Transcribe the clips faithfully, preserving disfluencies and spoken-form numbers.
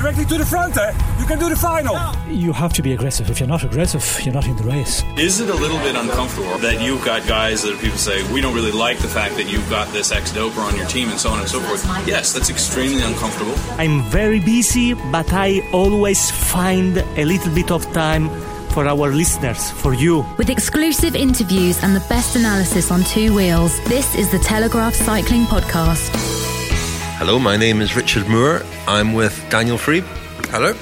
directly to the front, eh? You can do the final. You have to be aggressive. If you're not aggressive, you're not in the race. Is it a little bit uncomfortable that you've got guys that people say, we don't really like the fact that you've got this ex-doper on your team and so on and so forth? Yes, that's extremely uncomfortable. I'm very busy, but I always find a little bit of time for our listeners, for you. With exclusive interviews and the best analysis on two wheels, this is the Telegraph Cycling Podcast. Hello, my name is Richard Moore. I'm with Daniel Friebe. Hello.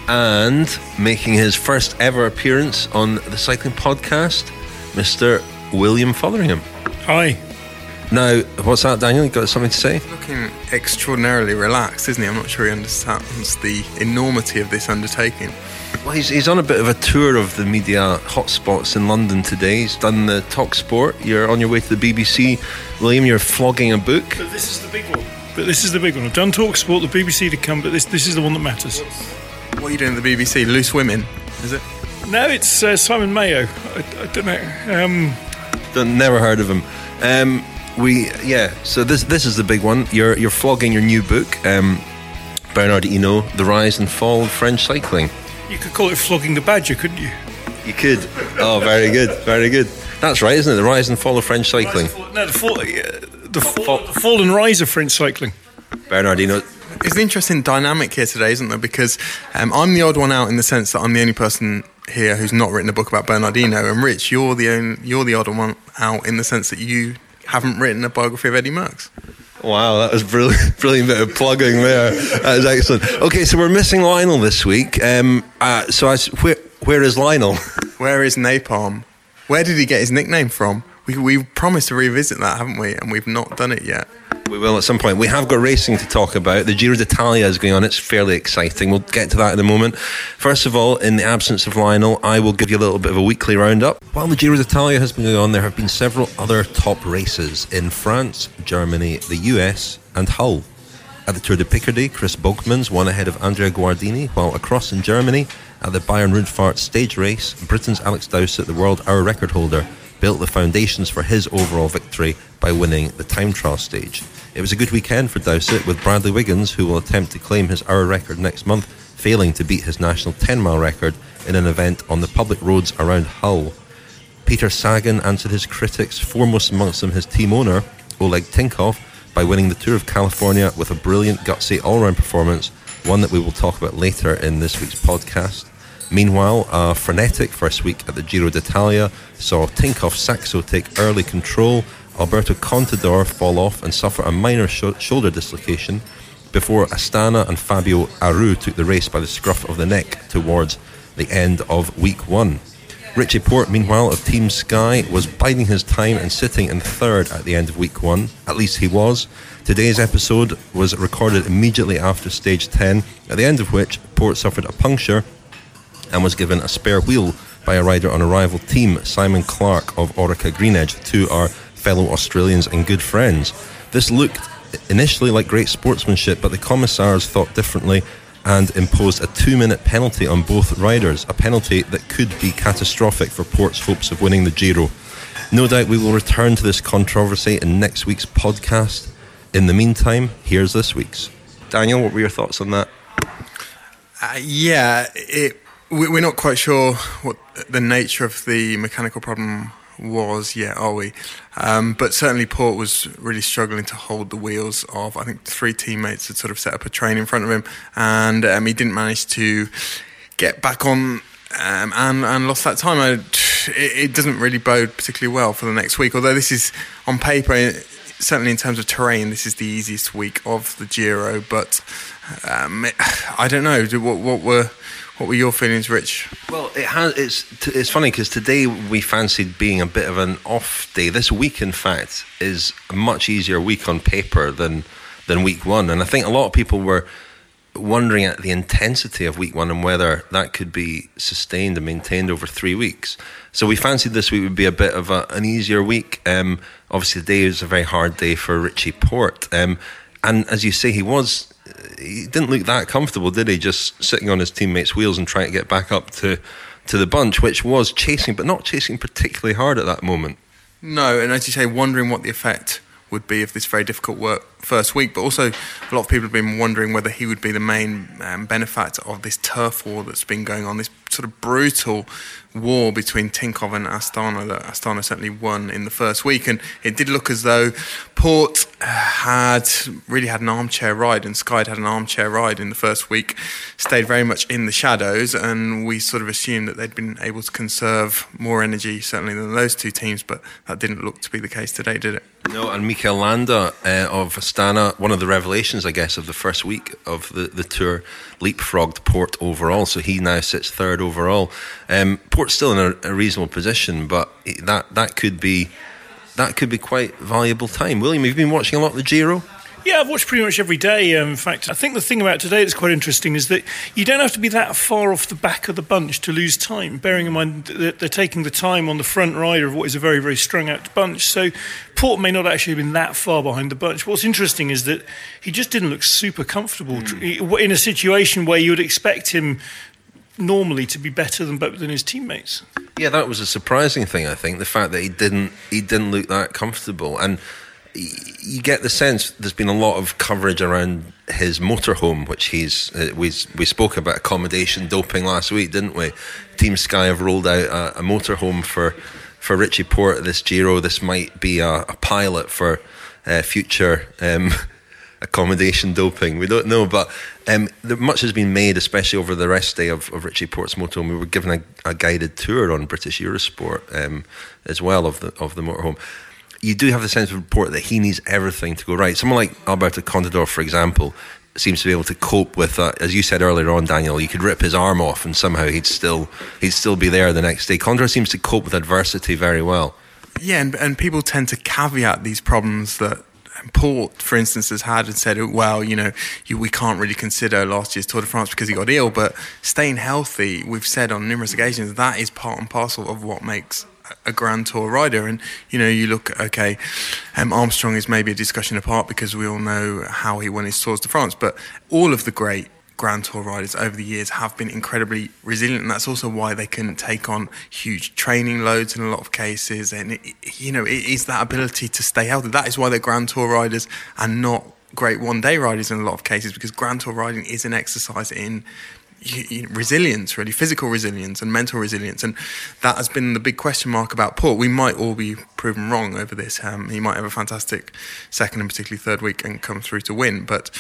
And making his first ever appearance on the Cycling Podcast, Mister William Fotheringham. Hi. Now, what's that, Daniel? You got something to say? He's looking extraordinarily relaxed, isn't he? I'm not sure he understands the enormity of this undertaking. Well, he's, he's on a bit of a tour of the media hotspots in London today. He's done the Talk Sport. You're on your way to the B B C. William, you're flogging a book. But this is the big one. But this is the big one. I've done Talk Sport, the B B C to come, but this this is the one that matters. What are you doing at the B B C? Loose Women, is it? No, it's uh, Simon Mayo. I, I don't know. Um, Done, never heard of him. Um, we yeah. So this this is the big one. You're you're flogging your new book, um, Bernard Hinault, The Rise and Fall of French Cycling. You could call it Flogging the Badger, couldn't you? You could. Oh, very good, very good. That's right, isn't it? The Rise and Fall of French Cycling. Fall, no, the fall, uh, the, fall, the fall and rise of French cycling. Bernard Hinault. It's an interesting dynamic here today, isn't there? Because um, I'm the odd one out in the sense that I'm the only person here who's not written a book about Bernard Hinault, and Rich, you're the only, you're the odd one out in the sense that you haven't written a biography of Eddie Merckx. Wow, that was brilliant, brilliant bit of plugging there. That was excellent. Okay, so we're missing Lionel this week. Um, uh, so I, where, where is Lionel? Where is Napalm? Where did he get his nickname from? We we promised to revisit that, haven't we? And we've not done it yet. We will at some point. We have got racing to talk about. The Giro d'Italia is going on. It's fairly exciting. We'll get to that in a moment. First of all, in the absence of Lionel, I will give you a little bit of a weekly roundup. While the Giro d'Italia has been going on, there have been several other top races in France, Germany, the U S and Hull. At the Tour de Picardy, Chris Bogmans won ahead of Andrea Guardini, while across in Germany, at the Bayern-Rundfahrt stage race, Britain's Alex Dowsett, the world hour record holder, built the foundations for his overall victory by winning the time trial stage. It was a good weekend for Dowsett, with Bradley Wiggins, who will attempt to claim his hour record next month, failing to beat his national ten-mile record in an event on the public roads around Hull. Peter Sagan answered his critics, foremost amongst them his team owner, Oleg Tinkoff, by winning the Tour of California with a brilliant, gutsy all-round performance, one that we will talk about later in this week's podcast. Meanwhile, a frenetic first week at the Giro d'Italia saw Tinkoff Saxo take early control, Alberto Contador fall off and suffer a minor sh- shoulder dislocation, before Astana and Fabio Aru took the race by the scruff of the neck towards the end of week one. Richie Porte, meanwhile, of Team Sky, was biding his time and sitting in third at the end of week one. At least he was. Today's episode was recorded immediately after stage ten, at the end of which Porte suffered a puncture and was given a spare wheel by a rider on a rival team, Simon Clark of Orica Greenedge. The two are fellow Australians and good friends. This looked initially like great sportsmanship, but the commissars thought differently and imposed a two-minute penalty on both riders, a penalty that could be catastrophic for Porte's hopes of winning the Giro. No doubt we will return to this controversy in next week's podcast. In the meantime, here's this week's. Daniel, what were your thoughts on that? Uh, yeah, it, we're not quite sure what the nature of the mechanical problem was yet, are we? Um, but certainly Porte was really struggling to hold the wheels of, I think, three teammates had sort of set up a train in front of him, and um, he didn't manage to get back on um, and, and lost that time. I, it, it doesn't really bode particularly well for the next week, although this is, on paper, certainly in terms of terrain, this is the easiest week of the Giro, but um, it, I don't know, what, what were... What were your feelings, Rich? Well, it has. It's it's funny because today we fancied being a bit of an off day. This week, in fact, is a much easier week on paper than than week one, and I think a lot of people were wondering at the intensity of week one and whether that could be sustained and maintained over three weeks. So we fancied this week would be a bit of a, an easier week. Um, obviously, today was a very hard day for Richie Porte, um, and as you say, he was. He didn't look that comfortable, did he? Just sitting on his teammates' wheels and trying to get back up to, to the bunch, which was chasing, but not chasing particularly hard at that moment. No, and as you say, wondering what the effect would be of this very difficult work first week, but also a lot of people have been wondering whether he would be the main um, benefactor of this turf war that's been going on, this sort of brutal war between Tinkoff and Astana that Astana certainly won in the first week. And it did look as though Port had really had an armchair ride, and Sky had an armchair ride in the first week, stayed very much in the shadows, and we sort of assumed that they'd been able to conserve more energy certainly than those two teams, but that didn't look to be the case today, did it? No, and Mikel Landa uh, of Astana, one of the revelations, I guess, of the first week of the, the tour, leapfrogged Port overall, so he now sits third overall. Um, Port's still in a, a reasonable position, but that that could be that could be quite valuable time. William, have you been watching a lot of the Giro? Yeah, I've watched pretty much every day. Um, in fact, I think the thing about today that's quite interesting is that you don't have to be that far off the back of the bunch to lose time, bearing in mind that they're taking the time on the front rider of what is a very, very strung-out bunch. So Port may not actually have been that far behind the bunch. What's interesting is that he just didn't look super comfortable mm. in a situation where you would expect him normally to be better than than his teammates. Yeah, that was a surprising thing, I think, the fact that he didn't he didn't look that comfortable. And you get the sense there's been a lot of coverage around his motorhome, which he's uh, we we spoke about accommodation doping last week, didn't we? Team Sky have rolled out a, a motorhome for for Richie Porte this Giro. This might be a, a pilot for uh, future um, accommodation doping. We don't know, but um, there, much has been made, especially over the rest day of, of Richie Porte's motorhome. We were given a, a guided tour on British Eurosport um, as well of the of the motorhome. You do have the sense of report that he needs everything to go right. Someone like Alberto Contador, for example, seems to be able to cope with that. As you said earlier on, Daniel, you could rip his arm off and somehow he'd still he'd still be there the next day. Contador seems to cope with adversity very well. Yeah, and, and people tend to caveat these problems that Port, for instance, has had and said, well, you know, you, we can't really consider last year's Tour de France because he got ill, but staying healthy, we've said on numerous occasions, that is part and parcel of what makes a Grand Tour rider. And you know, you look, okay, um, Armstrong is maybe a discussion apart because we all know how he won his Tours de France, but all of the great Grand Tour riders over the years have been incredibly resilient, and that's also why they can take on huge training loads in a lot of cases. And it, you know, it is that ability to stay healthy. That is why they're Grand Tour riders and not great one-day riders in a lot of cases, because Grand Tour riding is an exercise in resilience, really, physical resilience and mental resilience, and that has been the big question mark about Port. We might all be proven wrong over this. Um, he might have a fantastic second and particularly third week and come through to win, but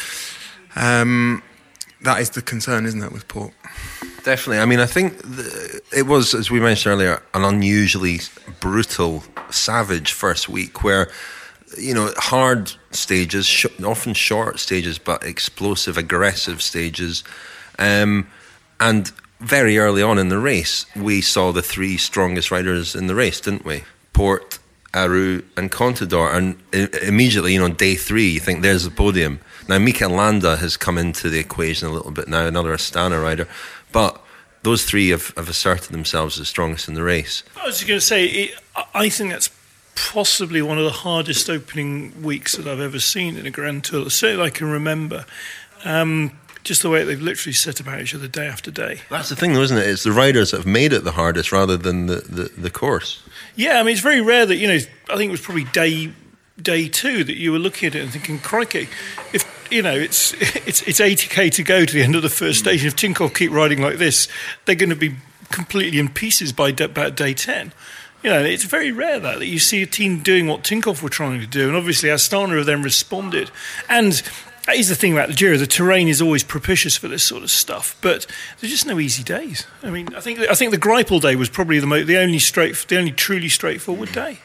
um, that is the concern, isn't it, with Port? Definitely. I mean, I think the, it was, as we mentioned earlier, an unusually brutal, savage first week where, you know, hard stages, sh- often short stages, but explosive, aggressive stages. Um, and very early on in the race, we saw the three strongest riders in the race, didn't we? Porte, Aru and Contador. And I- immediately, you know, day three, you think there's the podium. Now, Mikel Landa has come into the equation a little bit now, another Astana rider. But those three have, have asserted themselves as strongest in the race. I was going to say, it, I think that's possibly one of the hardest opening weeks that I've ever seen in a Grand Tour, certainly I can remember. Um... Just the way they've literally set about each other day after day. That's the thing, though, isn't it? It's the riders that have made it the hardest rather than the, the, the course. Yeah, I mean, it's very rare that, you know, I think it was probably day day two that you were looking at it and thinking, crikey, if, you know, it's it's it's eighty k to go to the end of the first stage. If Tinkoff keep riding like this, they're going to be completely in pieces by d- about day ten. You know, it's very rare that, that you see a team doing what Tinkoff were trying to do. And obviously Astana have then responded. And that is the thing about the Giro. The terrain is always propitious for this sort of stuff, but there's just no easy days. I mean, I think I think the Greipel day was probably the mo- the only straight, the only truly straightforward day.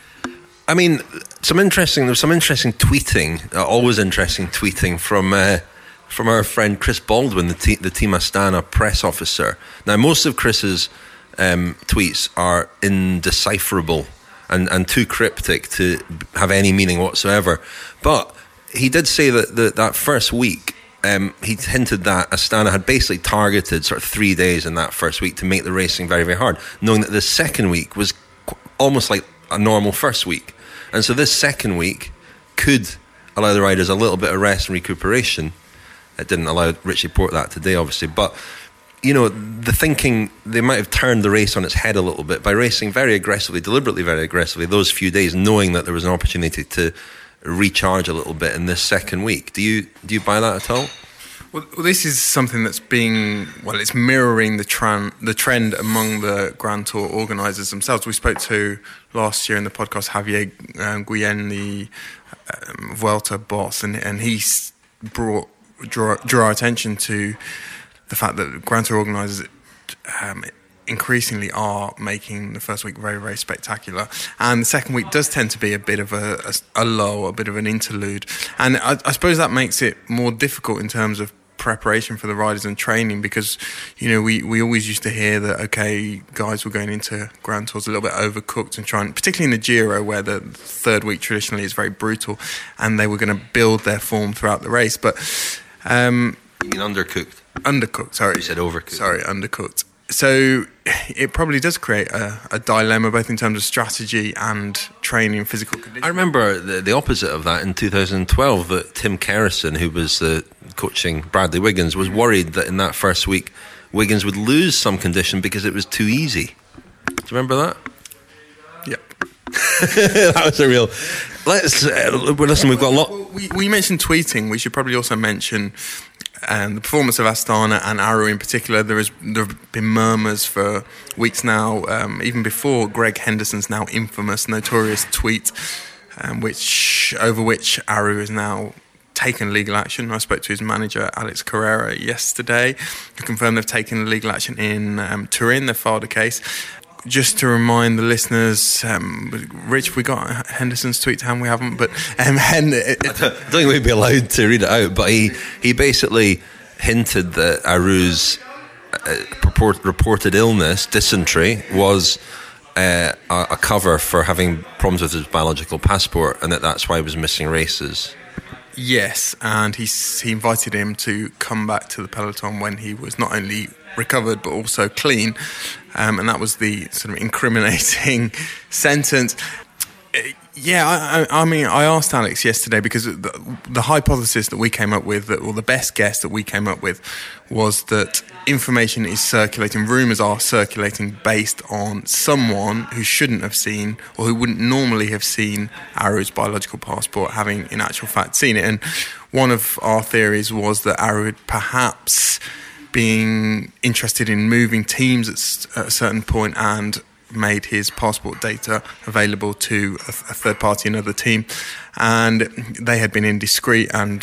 I mean, some interesting. There's some interesting tweeting, uh, always interesting tweeting from uh, from our friend Chris Baldwin, the te- the Team Astana press officer. Now, most of Chris's um, tweets are indecipherable and and too cryptic to have any meaning whatsoever, but he did say that the, that first week, um, he hinted that Astana had basically targeted sort of three days in that first week to make the racing very, very hard, knowing that the second week was qu- almost like a normal first week. And so this second week could allow the riders a little bit of rest and recuperation. It didn't allow Richie Porte that today, obviously. But, you know, the thinking, they might have turned the race on its head a little bit by racing very aggressively, deliberately very aggressively, those few days, knowing that there was an opportunity to recharge a little bit in this second week. Do you do you buy that at all? Well, this is something that's being, well, it's mirroring the, tran- the trend among the Grand Tour organisers themselves. We spoke to last year in the podcast Javier um, Guillen, the um, Vuelta boss, and, and he brought draw, draw our attention to the fact that Grand Tour organisers um, increasingly are making the first week very, very spectacular. And the second week does tend to be a bit of a, a, a lull, a bit of an interlude. And I, I suppose that makes it more difficult in terms of preparation for the riders and training, because, you know, we, we always used to hear that, okay, guys were going into Grand Tours a little bit overcooked and trying, particularly in the Giro, where the third week traditionally is very brutal, and they were going to build their form throughout the race. But um, you mean undercooked? Undercooked, sorry. You said overcooked. Sorry, undercooked. So it probably does create a, a dilemma, both in terms of strategy and training, physical condition. I remember the, the opposite of that in two thousand twelve, that Tim Kerrison, who was uh, coaching Bradley Wiggins, was worried that in that first week Wiggins would lose some condition because it was too easy. Do you remember that? Yep. That was a real... Let's uh, listen, we've got a lot... Well, we, we mentioned tweeting. We should probably also mention... And the performance of Astana and Aru in particular, there has there have been murmurs for weeks now, um, even before Greg Henderson's now infamous, notorious tweet, um, which over which Aru has now taken legal action. I spoke to his manager, Alex Carrera, yesterday, who confirmed they've taken legal action in um, Turin. They've filed a case. Just to remind the listeners, um, Rich, we got Henderson's tweet to hand, we haven't, but um, Hen- it, it, I don't think we'd be allowed to read it out, but he, he basically hinted that Aru's uh, purport, reported illness, dysentery, was uh, a, a cover for having problems with his biological passport, and that that's why he was missing races. Yes, and he, he invited him to come back to the peloton when he was not only recovered but also clean, um, and that was the sort of incriminating sentence. Yeah, I, I mean, I asked Alex yesterday because the, the hypothesis that we came up with, that, or the best guess that we came up with, was that information is circulating, rumours are circulating based on someone who shouldn't have seen, or who wouldn't normally have seen Aru's biological passport, having in actual fact seen it. And one of our theories was that Aru had perhaps being interested in moving teams at, at a certain point and made his passport data available to a, a third party, another team, and they had been indiscreet and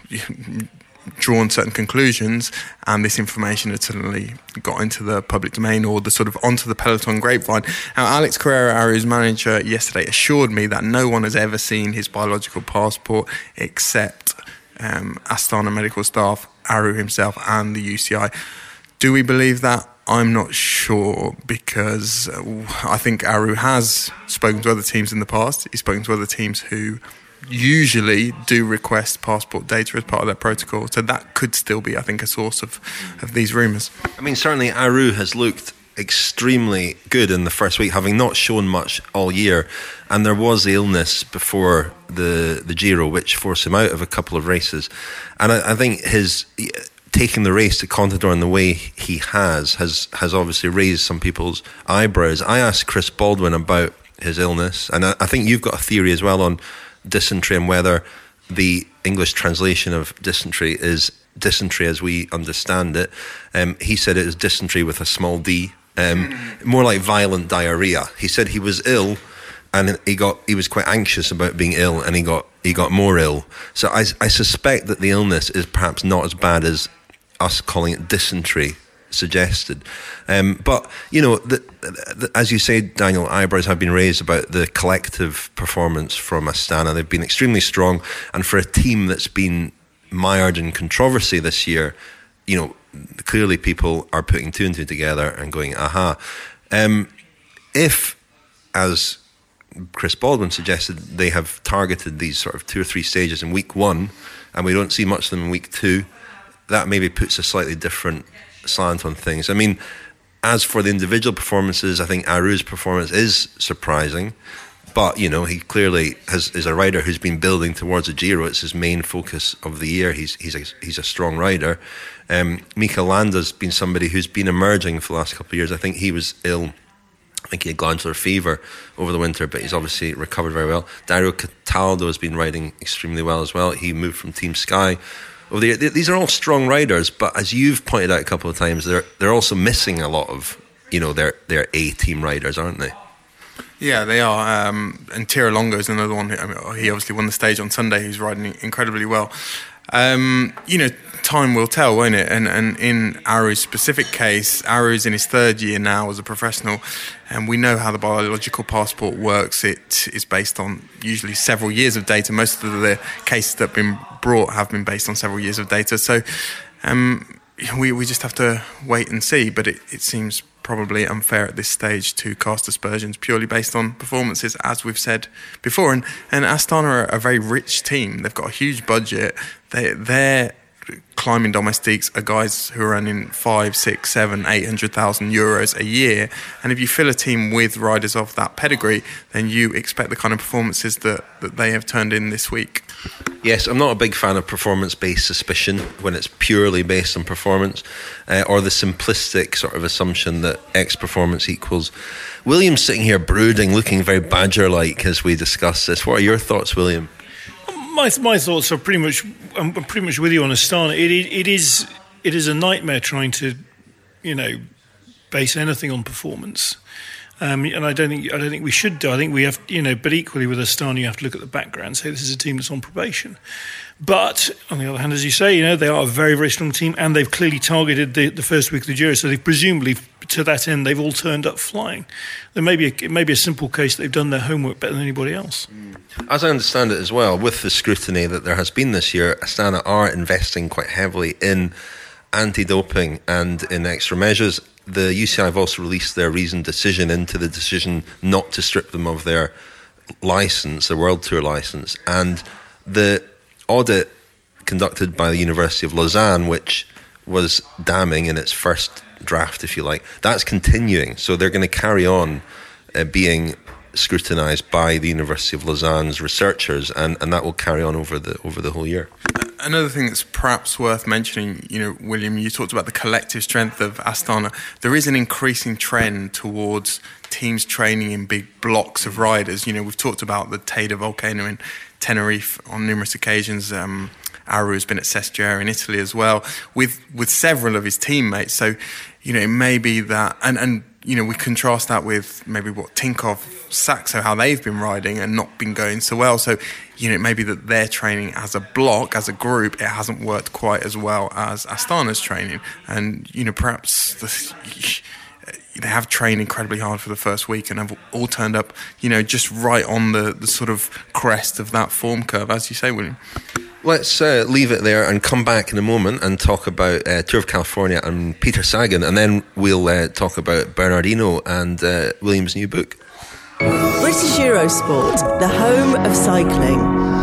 drawn certain conclusions, and this information had suddenly got into the public domain, or the sort of onto the peloton grapevine. Now, Alex Carrera, Aru's manager, yesterday assured me that no one has ever seen his biological passport except um, Astana medical staff, Aru himself, and the U C I. Do we believe that? I'm not sure, because I think Aru has spoken to other teams in the past. He's spoken to other teams who usually do request passport data as part of their protocol. So that could still be, I think, a source of, of these rumours. I mean, certainly Aru has looked extremely good in the first week, having not shown much all year. And there was the illness before the, the Giro, which forced him out of a couple of races. And I, I think his... taking the race to Contador in the way he has, has has obviously raised some people's eyebrows. I asked Chris Baldwin about his illness, and I, I think you've got a theory as well on dysentery and whether the English translation of dysentery is dysentery as we understand it. Um, he said it is dysentery with a small d, um, more like violent diarrhea. He said he was ill, and he got he was quite anxious about being ill, and he got he got more ill. So I, I suspect that the illness is perhaps not as bad as us calling it dysentery suggested. Um, but, you know, the, the, as you say, Daniel, eyebrows have been raised about the collective performance from Astana. They've been extremely strong. And for a team that's been mired in controversy this year, you know, clearly people are putting two and two together and going, aha. Um, if, as Chris Baldwin suggested, they have targeted these sort of two or three stages in week one, and we don't see much of them in week two, that maybe puts a slightly different slant on things. I mean, as for the individual performances, I think Aru's performance is surprising, but, you know, he clearly has, is a rider who's been building towards a Giro. It's his main focus of the year. He's he's a, he's a strong rider. Um, Mikel Landa's been somebody who's been emerging for the last couple of years. I think he was ill I think he had glandular fever over the winter, but he's obviously recovered very well. Dario Cataldo has been riding extremely well as well. He moved from Team Sky over the year. These are all strong riders, but as you've pointed out a couple of times, they're they're also missing a lot of, you know, their their A team riders, aren't they? Yeah, they are. Um, and Tira Longo is another one. Who, I mean, he obviously won the stage on Sunday. He's riding incredibly well. Um, you know, time will tell, won't it? And and in Aru's specific case, Aru's in his third year now as a professional, and we know how the biological passport works. It is based on usually several years of data. Most of the cases that have been brought have been based on several years of data. So um, we we just have to wait and see. But it, it seems probably unfair at this stage to cast aspersions purely based on performances, as we've said before. And, and Astana are a very rich team. They've got a huge budget. They, they're climbing domestiques are guys who are earning five, six, seven, eight hundred thousand euros a year. And if you fill a team with riders of that pedigree, then you expect the kind of performances that, that they have turned in this week. Yes, I'm not a big fan of performance-based suspicion when it's purely based on performance, uh, or the simplistic sort of assumption that X performance equals. William's sitting here brooding, looking very badger-like as we discuss this. What are your thoughts, William? My my thoughts are pretty much I'm pretty much with you on Astana. It, it it is it is a nightmare trying to, you know, base anything on performance. Um, and I don't think I don't think we should do. I think we have, you know, but equally with Astana, you have to look at the background and say this is a team that's on probation. But on the other hand, as you say, you know, they are a very, very strong team, and they've clearly targeted the, the first week of the Giro. So they've presumably, to that end, they've all turned up flying. There may be a, it may be a simple case that they've done their homework better than anybody else. As I understand it as well, with the scrutiny that there has been this year, Astana are investing quite heavily in anti-doping and in extra measures. The U C I have also released their reasoned decision into the decision not to strip them of their licence, their World Tour licence, and the audit conducted by the University of Lausanne, which was damning in its first draft, if you like, that's continuing. So they're going to carry on uh, being scrutinised by the University of Lausanne's researchers, and, and that will carry on over the over the whole year. Another thing that's perhaps worth mentioning, you know, William, you talked about the collective strength of Astana. There is an increasing trend towards teams training in big blocks of riders. You know, we've talked about the Teide volcano in Tenerife on numerous occasions. Um, Aru has been at Cestiera in Italy as well, with with several of his teammates. So, you know, it may be that, and, and you know, we contrast that with maybe what Tinkoff, Saxo, how they've been riding and not been going so well. So, you know, it may be that their training as a block, as a group, it hasn't worked quite as well as Astana's training. And, you know, perhaps the, they have trained incredibly hard for the first week and have all turned up, you know, just right on the, the sort of crest of that form curve, as you say, William. Let's uh, leave it there and come back in a moment and talk about uh, Tour of California and Peter Sagan, and then we'll uh, talk about Bernardino and uh, William's new book. British Eurosport, the home of cycling.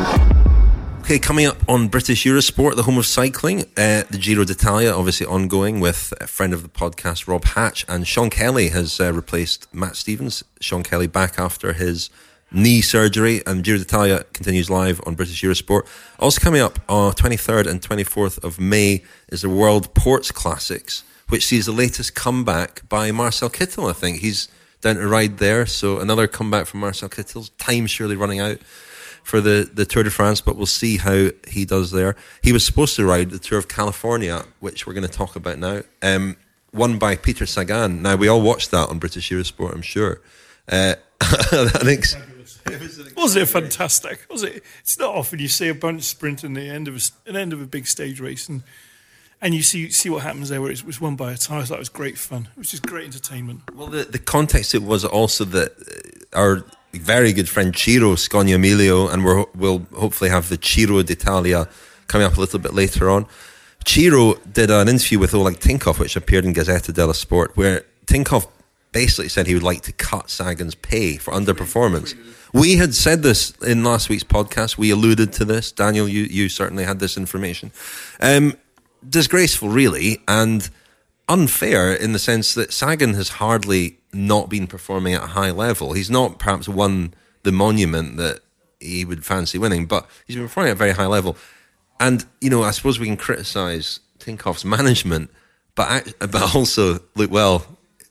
Okay, coming up on British Eurosport, the home of cycling, uh, the Giro d'Italia, obviously ongoing with a friend of the podcast, Rob Hatch, and Sean Kelly has uh, replaced Matt Stevens. Sean Kelly back after his knee surgery, and Giro d'Italia continues live on British Eurosport. Also coming up on twenty-third and twenty-fourth of May is the World Ports Classics, which sees the latest comeback by Marcel Kittel. I think he's down to ride there, so another comeback from Marcel Kittel. Time surely running out for the, the Tour de France, but we'll see how he does there. He was supposed to ride the Tour of California, which we're going to talk about now, um, won by Peter Sagan. Now, we all watched that on British Eurosport, I'm sure. Uh, I think Was it fantastic? Was it? It's not often you see a bunch sprinting the end of a, an end of a big stage race, and and you see see what happens there, where it was won by a tyre. I thought it was great fun. It was just great entertainment. Well, the the context it was also that our very good friend Ciro Scognamiglio, and we're, we'll hopefully have the Giro d'Italia coming up a little bit later on. Ciro did an interview with Oleg Tinkoff, which appeared in Gazzetta dello Sport, where Tinkoff basically said he would like to cut Sagan's pay for underperformance. We had said this in last week's podcast. We alluded to this. Daniel, you, you certainly had this information. Um, disgraceful, really, and unfair in the sense that Sagan has hardly not been performing at a high level. He's not perhaps won the monument that he would fancy winning, but he's been performing at a very high level. And, you know, I suppose we can criticise Tinkoff's management, but but also, look, well,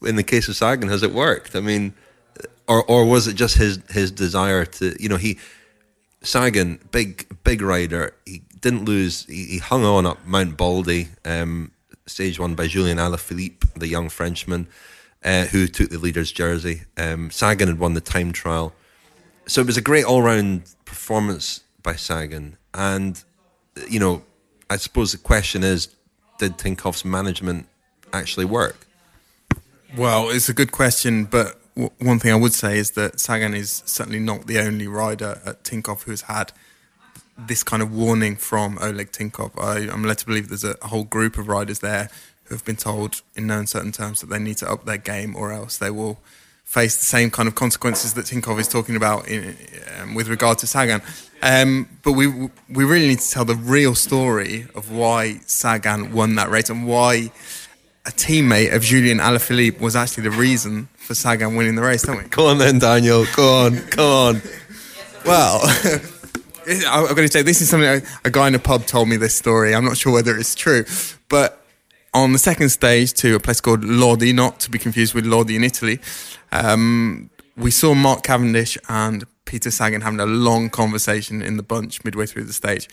in the case of Sagan, has it worked? I mean, or or was it just his his desire to, you know, he Sagan, big big rider, he didn't lose. He, he hung on up Mount Baldy, um, stage won by Julien Alaphilippe, the young Frenchman, uh, who took the leader's jersey. Um, Sagan had won the time trial, so it was a great all round performance by Sagan. And you know, I suppose the question is, did Tinkoff's management actually work? Well, it's a good question, but w- one thing I would say is that Sagan is certainly not the only rider at Tinkoff who's had this kind of warning from Oleg Tinkoff. I, I'm led to believe there's a, a whole group of riders there who have been told in no uncertain terms that they need to up their game, or else they will face the same kind of consequences that Tinkoff is talking about in, um, with regard to Sagan. Um, but we we really need to tell the real story of why Sagan won that race and why a teammate of Julien Alaphilippe was actually the reason for Sagan winning the race, don't we? Go on then, Daniel. Go on. Go on. Well, I've got to say, this is something I, a guy in a pub told me this story. I'm not sure whether it's true. But on the second stage to a place called Lodi, not to be confused with Lodi in Italy, um, we saw Mark Cavendish and Peter Sagan having a long conversation in the bunch midway through the stage.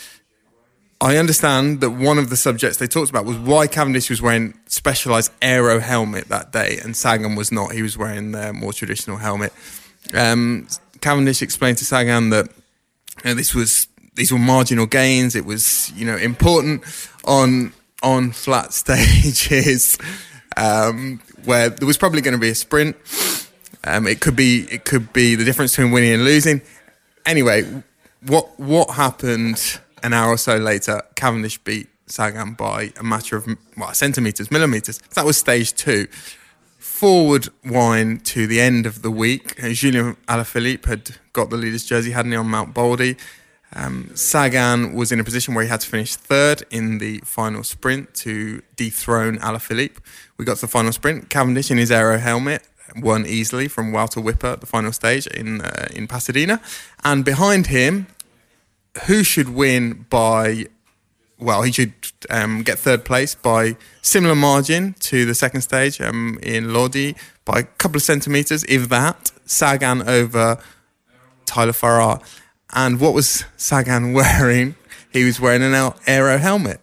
I understand that one of the subjects they talked about was why Cavendish was wearing specialised aero helmet that day and Sagan was not. He was wearing their more traditional helmet. Um, Cavendish explained to Sagan that you know, this was these were marginal gains. It was you know important on on flat stages um, where there was probably going to be a sprint. Um, it could be it could be the difference between winning and losing. Anyway, what what happened an hour or so later? Cavendish beat Sagan by a matter of well, centimetres, millimetres. That was stage two. Forward wind to the end of the week. Uh, Julien Alaphilippe had got the leader's jersey, hadn't he, on Mount Baldy. Um, Sagan was in a position where he had to finish third in the final sprint to dethrone Alaphilippe. We got to the final sprint. Cavendish in his aero helmet won easily from Walter Whipper at the final stage in uh, in Pasadena. And behind him, who should win by, well, he should um, get third place by similar margin to the second stage um, in Lodi by a couple of centimetres, if that, Sagan over Tyler Farrar. And what was Sagan wearing? He was wearing an aero helmet.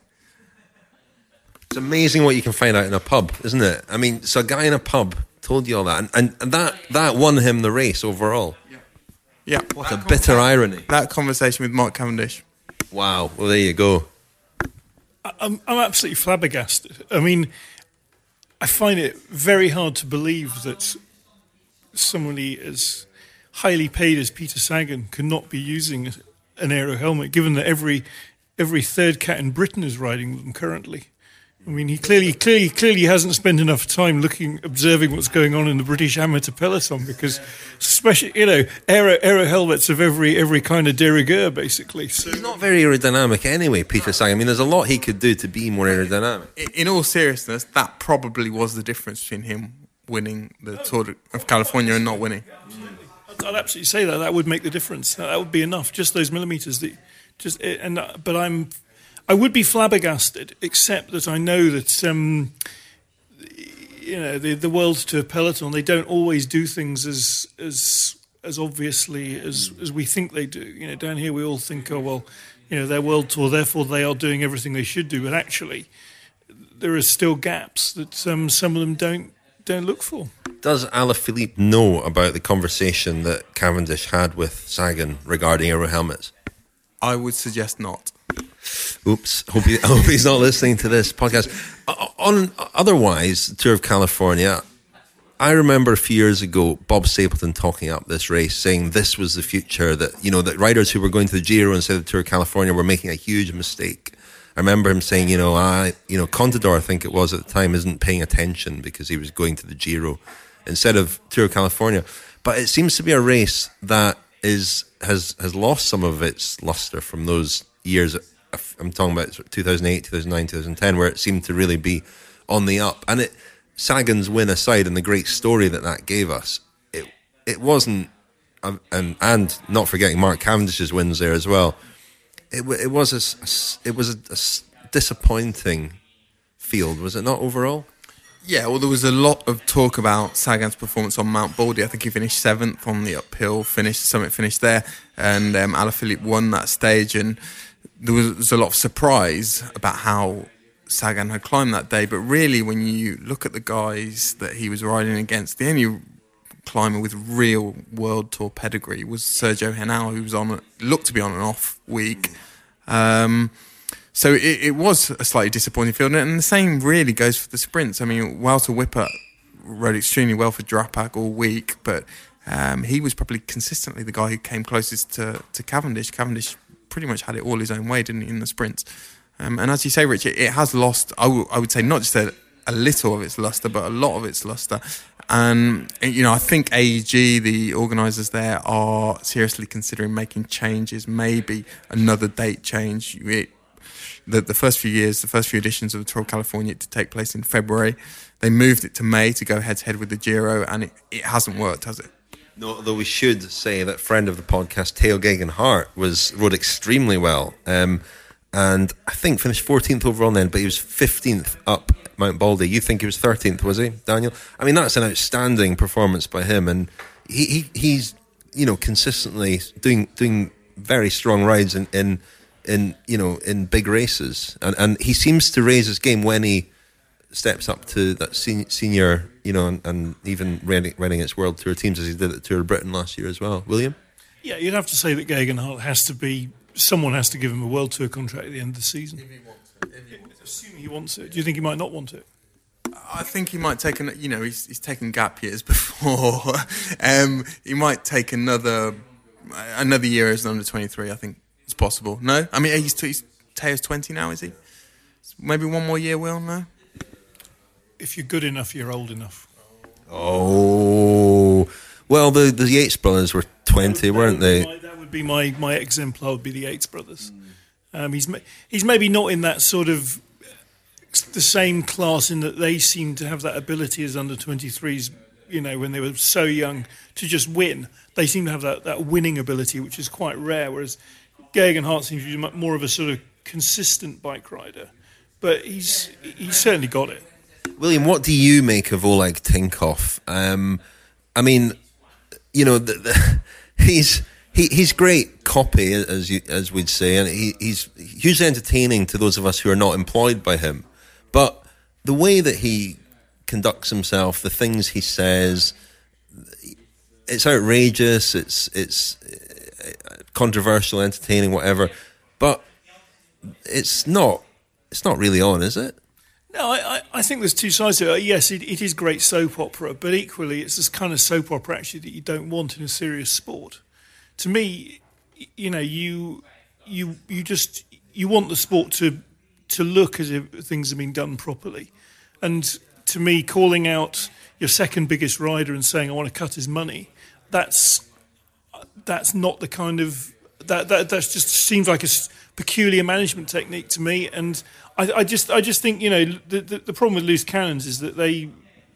It's amazing what you can find out in a pub, isn't it? I mean, so a guy in a pub told you all that, and, and, and that, that won him the race overall. Yeah. Yeah. What a bitter irony. That conversation with Mark Cavendish. Wow. Well, there you go. I'm, I'm absolutely flabbergasted. I mean, I find it very hard to believe that somebody as highly paid as Peter Sagan could not be using an aero helmet, given that every every third cat in Britain is riding them currently. I mean, he clearly, clearly, clearly hasn't spent enough time looking, observing what's going on in the British amateur peloton, because, especially, you know, aero, aero helmets of every every kind of de rigueur, basically. So. He's not very aerodynamic anyway, Peter Sagan. I mean, there's a lot he could do to be more aerodynamic. In all seriousness, that probably was the difference between him winning the Tour of California and not winning. I'd absolutely say that that would make the difference. That would be enough, just those millimeters. That, just and but I'm, I would be flabbergasted, except that I know that um, you know the the World Tour peloton, they don't always do things as as as obviously as as we think they do. You know, down here we all think, oh well, you know, they're World Tour, therefore they are doing everything they should do. But actually, there are still gaps that um, some of them don't don't look for. Does Alaphilippe know about the conversation that Cavendish had with Sagan regarding aero helmets? I would suggest not. Oops. Hope, he, hope he's not listening to this podcast. On otherwise, the Tour of California, I remember a few years ago Bob Stapleton talking up this race, saying this was the future, that you know that riders who were going to the Giro instead of the Tour of California were making a huge mistake. I remember him saying, you know, I, you know, Contador, I think it was at the time, isn't paying attention because he was going to the Giro instead of Tour of California. But it seems to be a race that is has has lost some of its luster from those years. I'm talking about two thousand eight, two thousand nine, two thousand ten, where it seemed to really be on the up. And it, Sagan's win aside, and the great story that that gave us, it it wasn't, um, and and not forgetting Mark Cavendish's wins there as well. It it was a, it was a, a disappointing field, was it not overall? Yeah, well, there was a lot of talk about Sagan's performance on Mount Baldy. I think he finished seventh on the uphill finish, the summit finish there, and um, Alaphilippe won that stage. And there was, there was a lot of surprise about how Sagan had climbed that day. But really, when you look at the guys that he was riding against, the only climber with real World Tour pedigree was Sergio Henao, who was on looked to be on an off week. Um, So it, it was a slightly disappointing field, and the same really goes for the sprints. I mean, Walter Whippert rode extremely well for Drapac all week, but um, he was probably consistently the guy who came closest to, to Cavendish. Cavendish pretty much had it all his own way, didn't he, in the sprints? Um, and as you say, Rich, it, it has lost, I, w- I would say, not just a, a little of its lustre, but a lot of its lustre. And, you know, I think A E G, the organisers there, are seriously considering making changes, maybe another date change. It, The, the first few years, the first few editions of the Tour of California to take place in February. They moved it to May to go head-to-head with the Giro, and it, it hasn't worked, has it? No, although we should say that friend of the podcast, Theo Geoghegan-Hart, was rode extremely well, um, and I think finished fourteenth overall then, but he was fifteenth up Mount Baldy. You think he was thirteenth, was he, Daniel? I mean, that's an outstanding performance by him, and he, he he's you know consistently doing doing very strong rides in. in in you know in big races, and and he seems to raise his game when he steps up to that senior, senior you know and, and even running, running its World Tour teams, as he did at the Tour of Britain last year as well. William? Yeah, you'd have to say that Geoghegan-Hart has to be, someone has to give him a World Tour contract at the end of the season. If he wants it. If he wants it. Assuming he wants it. Do you think he might not want it? I think he might take, an, you know, he's, he's taken gap years before. um, he might take another another year as an under twenty-three, I think. It's possible. No? I mean, he's, he's Teo's twenty now, is he? Maybe one more year, Will? No? If you're good enough, you're old enough. Oh. Well, the, the Yates brothers were twenty, that weren't they? My, that would be my, my exemplar, would be the Yates brothers. Um, he's, he's maybe not in that sort of the same class in that they seem to have that ability as under twenty-threes, you know, when they were so young, to just win. They seem to have that, that winning ability, which is quite rare, whereas Geoghegan-Hart seems to be more of a sort of consistent bike rider, but he's he's certainly got it. William, what do you make of Oleg Tinkoff? Um, I mean, you know, the, the, he's he, he's great copy, as you, as we'd say, and he, he's hugely entertaining to those of us who are not employed by him. But the way that he conducts himself, the things he says, it's outrageous. It's it's. controversial, entertaining, whatever, but it's not it's not really on, is it? No, I, I think there's two sides to it. Yes, it, it is great soap opera, but equally it's this kind of soap opera actually that you don't want in a serious sport. To me, you know, you you you just you want the sport to to look as if things have been done properly. And to me, calling out your second biggest rider and saying I want to cut his money, that's That's not the kind of that that that just seems like a peculiar management technique to me, and I, I just I just think you know the, the the problem with loose cannons is that they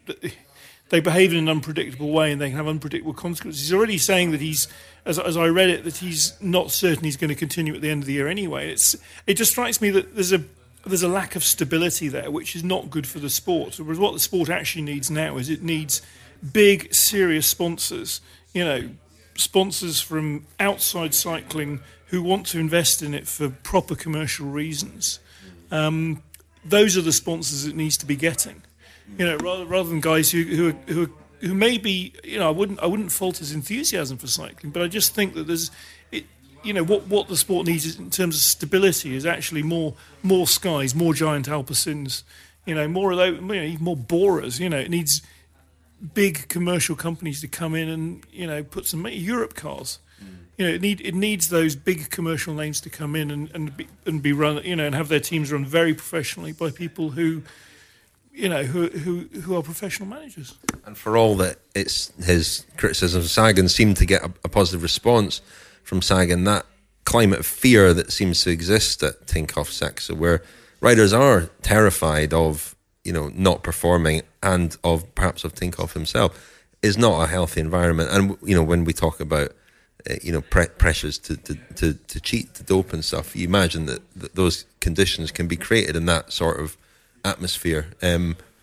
they behave in an unpredictable way and they can have unpredictable consequences. He's already saying that he's, as as I read it, that he's not certain he's going to continue at the end of the year anyway. It's it just strikes me that there's a there's a lack of stability there, which is not good for the sport. Whereas what the sport actually needs now is it needs big, serious sponsors. You know. Sponsors from outside cycling who want to invest in it for proper commercial reasons. Um, those are the sponsors it needs to be getting. You know, rather rather than guys who who are, who, are, who maybe you know I wouldn't I wouldn't fault his enthusiasm for cycling, but I just think that there's it. You know what what the sport needs in terms of stability is actually more more skies, more giant Alpecins, you know, more of those, you know, even more Boras. You know, it needs big commercial companies to come in and you know put some Europe cars. Mm. You know, it need it needs those big commercial names to come in and and be, and be run. You know, and have their teams run very professionally by people who, you know, who who who are professional managers. And for all that it's his criticism of Sagan seemed to get a, a positive response from Sagan, that climate of fear that seems to exist at Tinkoff Saxa, where riders are terrified of, you know, not performing and of perhaps of Tinkoff himself, is not a healthy environment. And, you know, when we talk about, uh, you know, pre- pressures to, to, to, to cheat, to dope and stuff, you imagine that, that those conditions can be created in that sort of atmosphere. Um,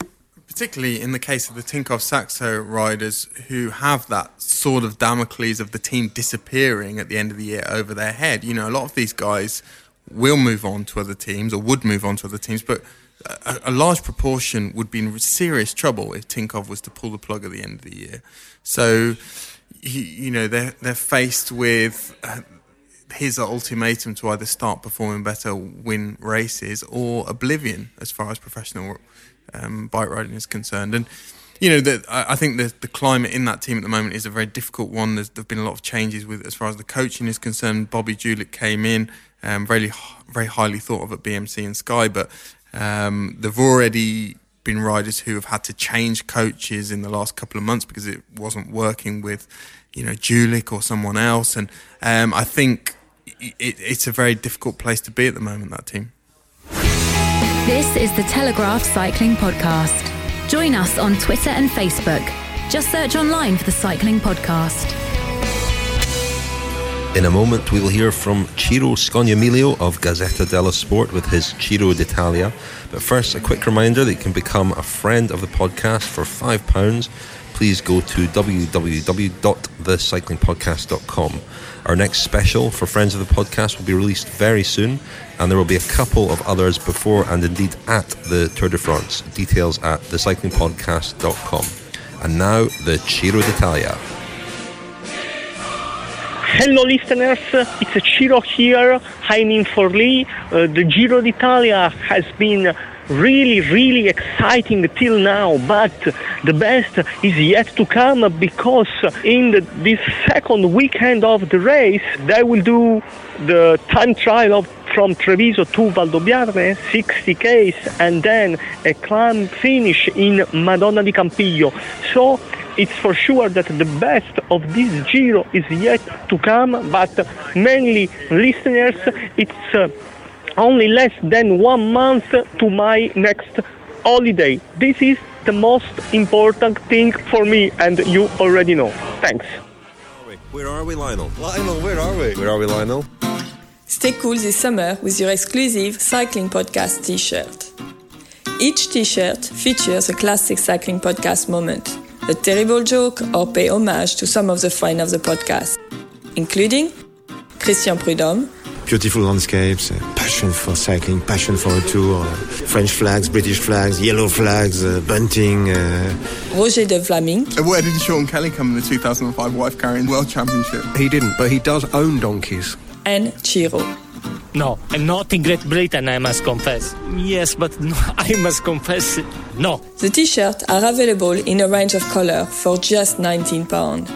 particularly in the case of the Tinkoff Saxo riders who have that sort of Damocles of the team disappearing at the end of the year over their head. You know, a lot of these guys will move on to other teams or would move on to other teams, but a, a large proportion would be in serious trouble if Tinkoff was to pull the plug at the end of the year. So, he, you know, they're, they're faced with uh, his ultimatum to either start performing better, win races, or oblivion as far as professional um, bike riding is concerned. And, you know, the, I, I think the, the climate in that team at the moment is a very difficult one. There's there have been a lot of changes with as far as the coaching is concerned. Bobby Julich came in, um, very, very highly thought of at B M C and Sky, but um, they've already been riders who have had to change coaches in the last couple of months because it wasn't working with, you know, Julich or someone else. And um, I think it, it's a very difficult place to be at the moment, that team. This is the Telegraph Cycling Podcast. Join us on Twitter and Facebook. Just search online for the Cycling Podcast. In a moment, we will hear from Ciro Scognamiglio of Gazzetta dello Sport with his Giro d'Italia. But first, a quick reminder that you can become a friend of the podcast for five pounds. Please go to w w w dot the cycling podcast dot com. Our next special for friends of the podcast will be released very soon, and there will be a couple of others before and indeed at the Tour de France. Details at the cycling podcast dot com. And now, the Giro d'Italia. Hello listeners, it's Ciro here. I'm in Forlì. Uh, the Giro d'Italia has been really, really exciting till now, but the best is yet to come, because in the, this second weekend of the race, they will do the time trial of from Treviso to Valdobbiadene, sixty Ks, and then a climb finish in Madonna di Campiglio. So it's for sure that the best of this Giro is yet to come, but mainly listeners, it's uh, only less than one month to my next holiday. This is the most important thing for me, and you already know. Thanks. Where are we, Lionel? Lionel, where are we? Where are we, Lionel? Stay cool this summer with your exclusive Cycling Podcast t-shirt. Each t-shirt features a classic Cycling Podcast moment, a terrible joke, or pay homage to some of the friends of the podcast, including Christian Prudhomme, beautiful landscapes, uh, passion for cycling, passion for a tour, uh, French flags, British flags, yellow flags, uh, bunting. Uh... Roger de Vlaming. Where did Sean Kelly come in the two thousand five wife carrying World Championship? He didn't, but he does own donkeys. And Ciro. No, and not in Great Britain, I must confess. Yes, but no, I must confess, no. The t-shirts are available in a range of colours for just nineteen pounds.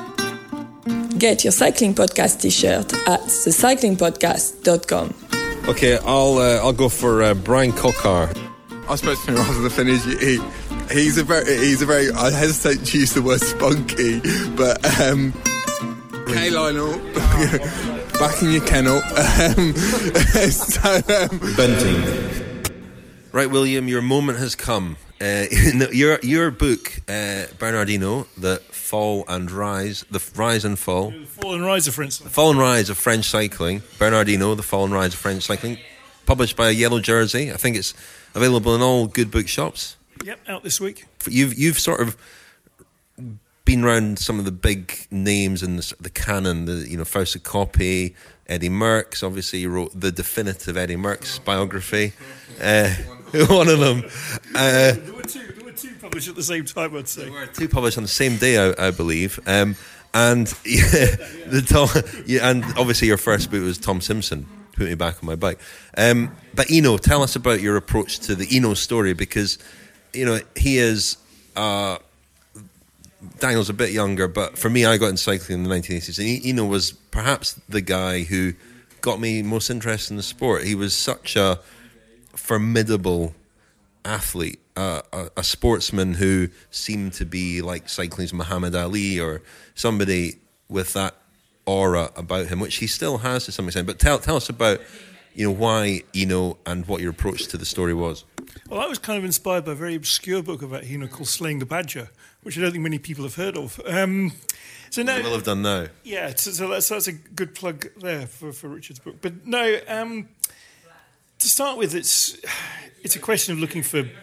Get your Cycling Podcast t-shirt at the cycling podcast dot com. Okay, I'll uh, I'll go for uh, Brian Cockar. I spoke to him after the finish. He, he's a very, he's a very. I hesitate to use the word spunky, but um, hey Lionel, back in your kennel. Um, so, um, Bunting. Right, William, your moment has come. Uh, your your book, uh, Bernardino, The Fall and Rise, The Rise and Fall. The Fall and Rise of French Cycling. The Fall and Rise of French Cycling. Bernardino, The Fall and Rise of French Cycling. Published by Yellow Jersey. I think it's available in all good bookshops. Yep, out this week. You've you've sort of been around some of the big names in the, the canon, the you know Fausto Coppi, Eddie Merckx. Obviously, you wrote the definitive Eddie Merckx biography. Uh, one of them. Uh, there, were two, there were two published at the same time, I'd say. There were two published on the same day, I, I believe. Um, and yeah, the Tom, yeah, and obviously your first book was Tom Simpson, Put Me Back on My Bike. Um, but Eno, tell us about your approach to the Eno story, because you know he is. Uh, Daniel's a bit younger, but for me, I got into cycling in the nineteen eighties, and Eno was perhaps the guy who got me most interested in the sport. He was such a formidable athlete, uh, a, a sportsman who seemed to be like cycling's Muhammad Ali, or somebody with that aura about him, which he still has to some extent. But tell tell us about, you know, why Eno and what your approach to the story was. Well, I was kind of inspired by a very obscure book about Eno called Slaying the Badger, which I don't think many people have heard of. Um, so now, they will have done now. Yeah, so, so that's, that's a good plug there for, for Richard's book. But no, um, to start with, it's it's a question of looking for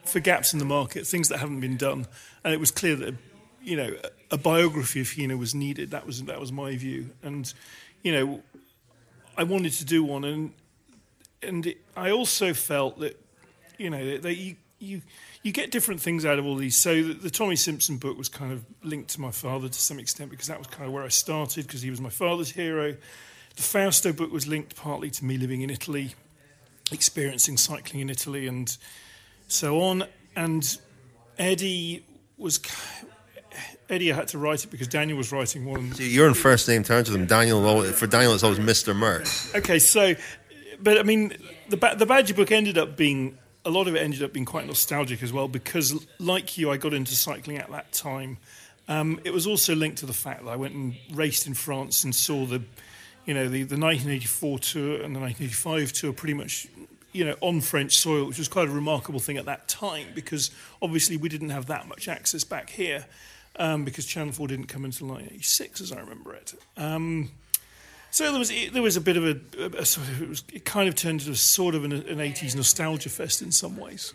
for gaps in the market, things that haven't been done, and it was clear that, you know, a, a biography of Hino was needed. That was that was my view, and you know, I wanted to do one, and and it, I also felt that, you know, that you you you get different things out of all these. So the, the Tommy Simpson book was kind of linked to my father to some extent, because that was kind of where I started, because he was my father's hero. The Fausto book was linked partly to me living in Italy, experiencing cycling in Italy, and so on. And Eddie was Eddie. I had to write it because Daniel was writing one. So you're in first name terms with him. Daniel, for Daniel, it's always Mister Merckx. Okay, so, but I mean, the the Badger book ended up being, a lot of it ended up being quite nostalgic as well, because like you, I got into cycling at that time. Um, it was also linked to the fact that I went and raced in France and saw the, you know, the, the nineteen eighty-four tour and the nineteen eighty-five tour pretty much, you know, on French soil, which was quite a remarkable thing at that time, because obviously we didn't have that much access back here, um, because Channel four didn't come until nineteen eighty-six, as I remember it. Um, so there was there was a bit of a, a, a sort of, it was it kind of turned into a sort of an, an eighties nostalgia fest in some ways.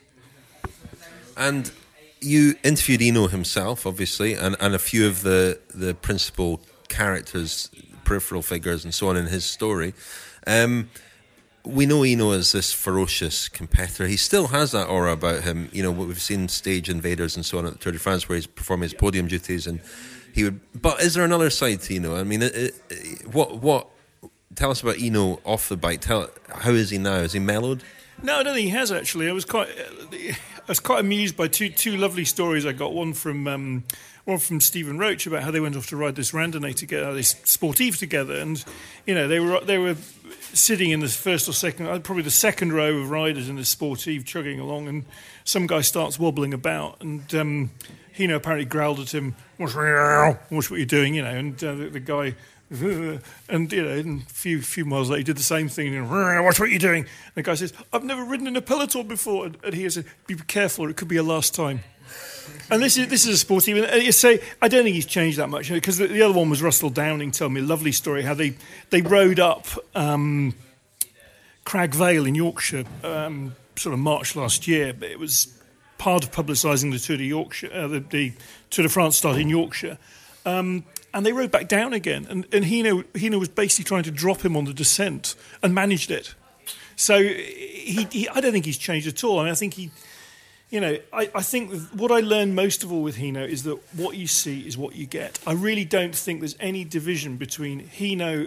And you interviewed Hino himself, obviously, and, and a few of the, the principal characters, peripheral figures and so on in his story. Um, we know Hino as this ferocious competitor. He still has that aura about him. You know, we've seen Stage Invaders and so on at the Tour de France where he's performing his podium duties, and he would. But is there another side to Hino? I mean, it, it, what what? Tell us about Hino off the bike. Tell how is he now? Is he mellowed? No, I don't think he has actually. I was quite, I was quite amused by two two lovely stories I got. One from um, one from Stephen Roach about how they went off to ride this randonnée together, this sportive together, and you know they were they were sitting in the first or second, probably the second row of riders in the sportive, chugging along, and some guy starts wobbling about, and um, Hino apparently growled at him, "What's what you're doing?" You know, and uh, the, the guy. And you know, and a few few miles later, he did the same thing. And, watch what you're doing. And the guy says, "I've never ridden in a peloton before." And, and he said, "Be careful, it could be your last time." And this is this is a sporty. And you say, I don't think he's changed that much, because the, the other one was Russell Downing telling me a lovely story how they they rode up um, Crag Vale in Yorkshire, um, sort of March last year. But it was part of publicising the Tour de Yorkshire, uh, the, the Tour de France start in Yorkshire. Um, And they rode back down again, and, and Hino, Hino was basically trying to drop him on the descent and managed it. So he, he, I don't think he's changed at all. I mean, I think he, you know, I, I think what I learned most of all with Hino is that what you see is what you get. I really don't think there's any division between Hino,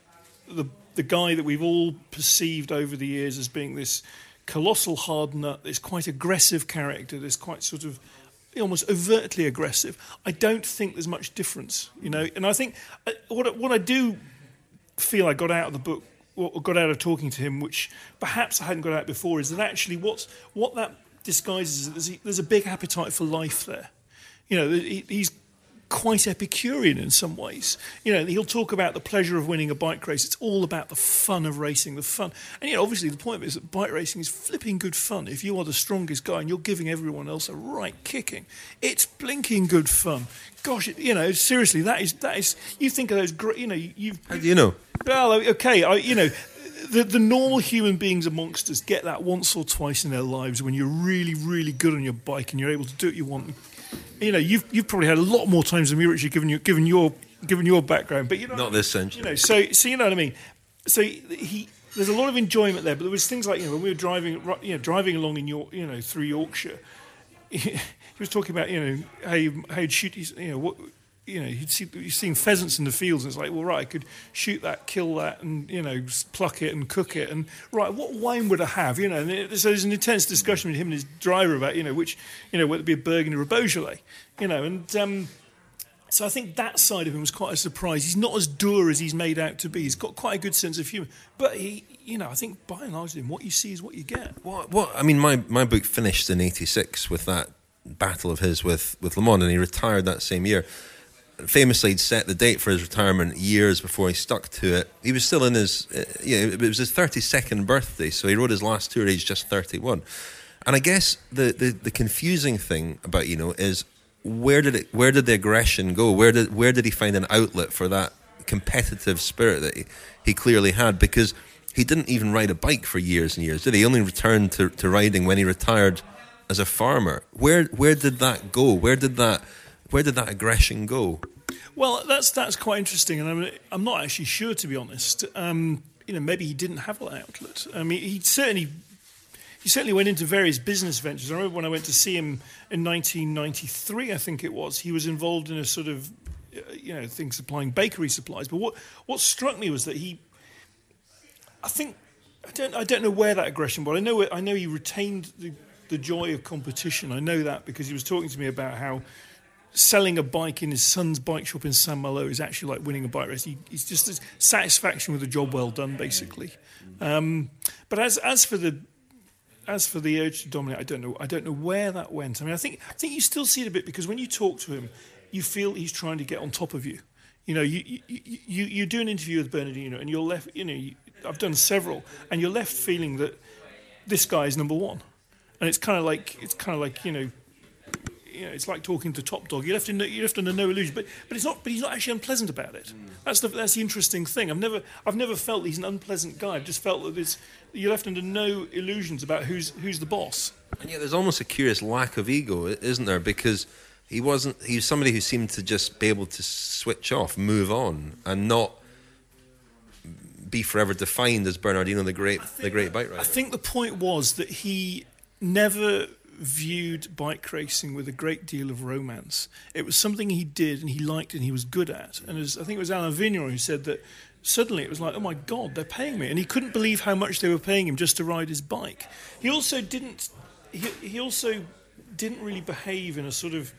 the the guy that we've all perceived over the years as being this colossal hard nut, this quite aggressive character, this quite sort of almost overtly aggressive. I don't think there's much difference, you know. And I think what what I do feel I got out of the book, what got out of talking to him, which perhaps I hadn't got out before, is that actually what's what that disguises is that there's, there's a big appetite for life there. You know, he, he's quite Epicurean in some ways. You know, he'll talk about the pleasure of winning a bike race. It's all about the fun of racing, the fun. And, you know, obviously the point of it is that bike racing is flipping good fun. If you are the strongest guy and you're giving everyone else a right kicking, it's blinking good fun. Gosh, it, you know, seriously, that is, that is, you think of those great, you know, you've... How do you know? Well, okay, I, you know... The, the normal human beings amongst us get that once or twice in their lives when you're really, really good on your bike and you're able to do what you want. You know, you've you've probably had a lot more times than me, Richard, given your given your given your background. But you know, not this century. You know, so so you know what I mean. So he, there's a lot of enjoyment there, but there was things like, you know, when we were driving, you know, driving along in York, you know, through Yorkshire. He, he was talking about, you know, how you, how you'd shoot, you know, what. You know, you'd see, you're seeing pheasants in the fields, and it's like, well, right, I could shoot that, kill that, and, you know, pluck it and cook it. And, right, what wine would I have? You know, and it, so there's an intense discussion with him and his driver about, you know, which, you know, whether it be a Burgundy or a Beaujolais. You know, and um, so I think that side of him was quite a surprise. He's not as dour as he's made out to be. He's got quite a good sense of humour. But, he, you know, I think by and large, him, what you see is what you get. What, what I mean, my, my book finished in eighty-six with that battle of his with, with Le Mans, and he retired that same year. Famously, he'd set the date for his retirement years before he stuck to it. He was still in his, uh, you know, it was his thirty-second birthday, so he rode his last tour age just thirty-one. And I guess the, the, the confusing thing about, you know, is where did it, where did the aggression go? Where did where did he find an outlet for that competitive spirit that he, he clearly had? Because he didn't even ride a bike for years and years, did he? He only returned to, to riding when he retired as as a farmer. Where where did that go? Where did that where did that aggression go? Well, that's that's quite interesting, and I'm I'm not actually sure, to be honest. Um, you know, maybe he didn't have that outlet. I mean, he certainly he certainly went into various business ventures. I remember when I went to see him in nineteen ninety-three, I think it was. He was involved in a sort of uh, you know thing supplying bakery supplies. But what what struck me was that he, I think, I don't I don't know where that aggression was. I know I know he retained the the joy of competition. I know that because he was talking to me about how selling a bike in his son's bike shop in Saint Malo is actually like winning a bike race. He, he's just a satisfaction with a job well done, basically. Um, but as as for the as for the urge to dominate, I don't know. I don't know where that went. I mean, I think I think you still see it a bit because when you talk to him, you feel he's trying to get on top of you. You know, you you you, you do an interview with Bernardino, and you're left. You know, you, I've done several, and you're left feeling that this guy is number one, and it's kind of like it's kind of like you know. You know, it's like talking to Top Dog. You're left, in, you're left under no illusion, but but it's not. But he's not actually unpleasant about it. Mm. That's the that's the interesting thing. I've never I've never felt he's an unpleasant guy. I've just felt that it's, you're left under no illusions about who's who's the boss. And yet, there's almost a curious lack of ego, isn't there? Because he wasn't. He was somebody who seemed to just be able to switch off, move on, and not be forever defined as Bernardino the great the great bike rider. I think the point was that he never viewed bike racing with a great deal of romance. It was something he did and he liked and he was good at. And as, I think it was Alain Vigneron who said that suddenly it was like, oh my God, they're paying me. And he couldn't believe how much they were paying him just to ride his bike. He also didn't. He, he also didn't really behave in a sort of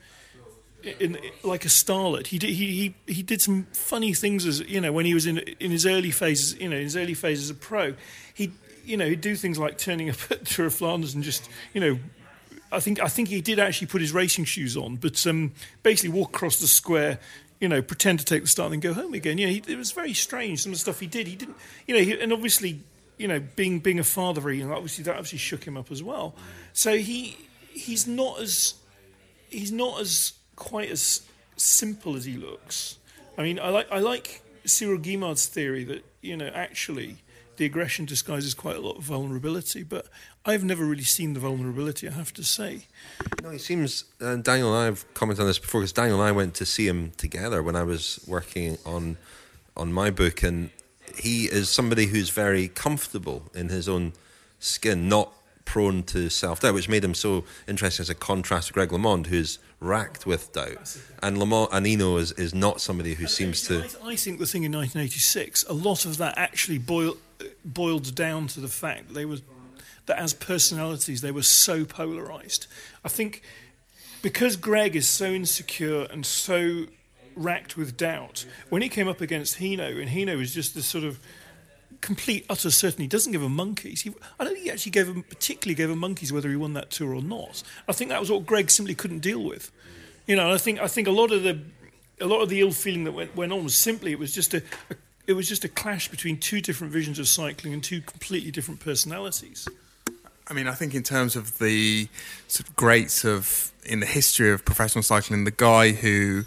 in like a starlet. He did. He, he he did some funny things as you know when he was in in his early phases. You know, in his early phases as a pro, he you know he'd do things like turning up at Tour of Flanders and just you know. I think I think he did actually put his racing shoes on, but um, basically walk across the square, you know, pretend to take the start and then go home again. You know, he, it was very strange. Some of the stuff he did, he didn't, you know, he, and obviously, you know, being being a father, you know, obviously that obviously shook him up as well. So he he's not as he's not as quite as simple as he looks. I mean, I like I like Cyril Guimard's theory that you know actually the aggression disguises quite a lot of vulnerability, but I've never really seen the vulnerability, I have to say. No, he seems, uh, Daniel and I have commented on this before, because Daniel and I went to see him together when I was working on on my book, and he is somebody who's very comfortable in his own skin, not prone to self-doubt, which made him so interesting as a contrast to Greg LeMond, who's racked with doubt. And LeMond, and Hinault is, is not somebody who seems to... I, I think the thing in nineteen eighty-six, a lot of that actually boil, boiled down to the fact that they were that as personalities they were so polarised. I think because Greg is so insecure and so racked with doubt, when he came up against Hinault, and Hinault was just this sort of complete utter certainty, he doesn't give a monkeys. He, I don't think he actually gave him, particularly gave a monkeys whether he won that tour or not. I think that was what Greg simply couldn't deal with. You know, I think I think a lot of the a lot of the ill feeling that went, went on was simply it was just a, a it was just a clash between two different visions of cycling and two completely different personalities. I mean, I think in terms of the sort of greats of in the history of professional cycling, the guy who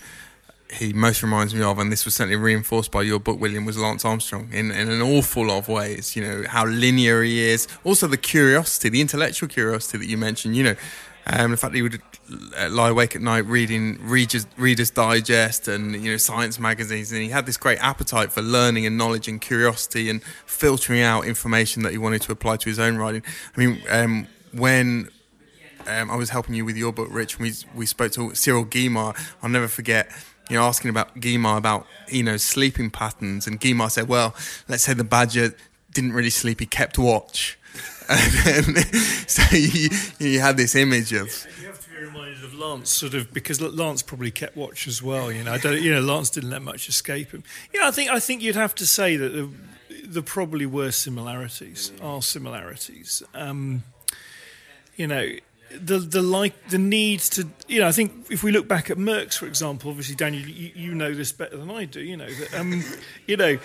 he most reminds me of, and this was certainly reinforced by your book, William, was Lance Armstrong in, in an awful lot of ways. You know, how linear he is. Also the curiosity, the intellectual curiosity that you mentioned, you know, um, the fact that he would lie awake at night reading Reader's, Reader's Digest and, you know, science magazines. And he had this great appetite for learning and knowledge and curiosity and filtering out information that he wanted to apply to his own riding. I mean, um, when... Um, I was helping you with your book, Rich, we we spoke to Cyril Guimard. I'll never forget, you know, asking about Guimard about, you know, sleeping patterns, and Guimard said, well, let's say the Badger didn't really sleep, he kept watch. And then, so you, you had this image of... You have to be reminded of Lance, sort of, because Lance probably kept watch as well, you know. I don't, you know, Lance didn't let much escape him. Yeah, I think I think you'd have to say that there, there probably were similarities, are similarities. Um, you know... The the like the need to you know I think if we look back at Merckx, for example, obviously Daniel you, you know this better than I do, you know that um you know